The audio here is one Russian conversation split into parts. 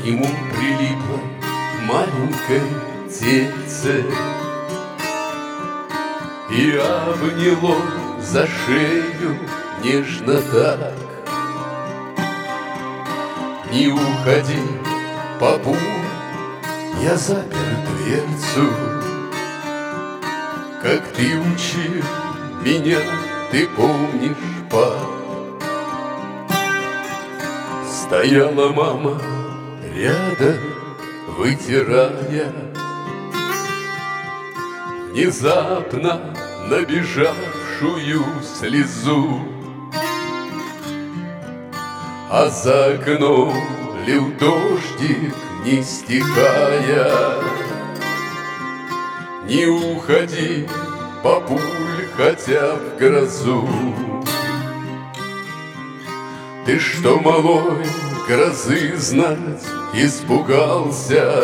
К нему прилипло маленькое тельце и обняло за шею нежно так. Не уходи, папуль, я запер дверцу. Как ты учил меня, ты помнишь, пап? Стояла мама рядом, вытирая внезапно набежавшую слезу. А за окном лил дождик, не стихая. Не уходи, папуль, хотя в грозу. Ты что, малой, грозы знать испугался?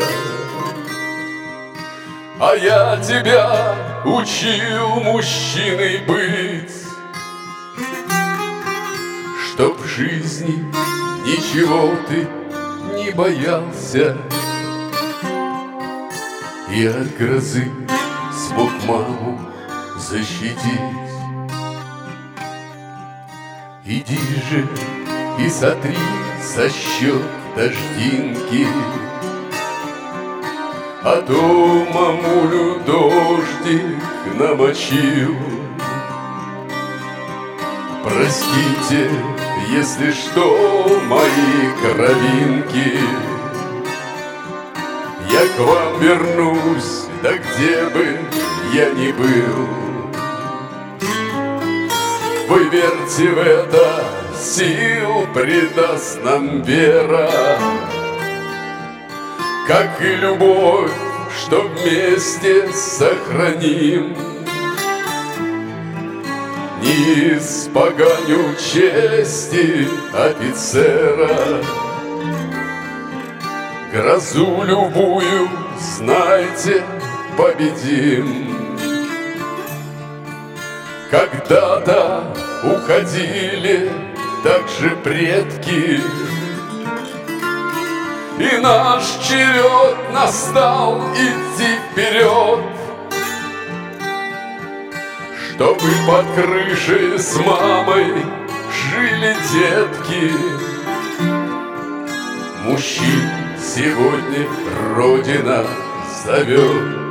А я тебя учил мужчиной быть, чтоб в жизни ничего ты не боялся. И от грозы смог маму защитить. Иди же и сотри со щек дождинки, а то мамулю дождик намочил. Простите, если что, мои кровинки, я к вам вернусь, да где бы я ни был. Вы верьте в это, сил придаст нам вера, как и любовь, что вместе сохраним. Не испоганю чести офицера, грозу любую, знайте, победим. Когда-то уходили также предки, и наш черед настал идти вперед, чтобы под крышей с мамой жили детки. Мужчин сегодня Родина зовет.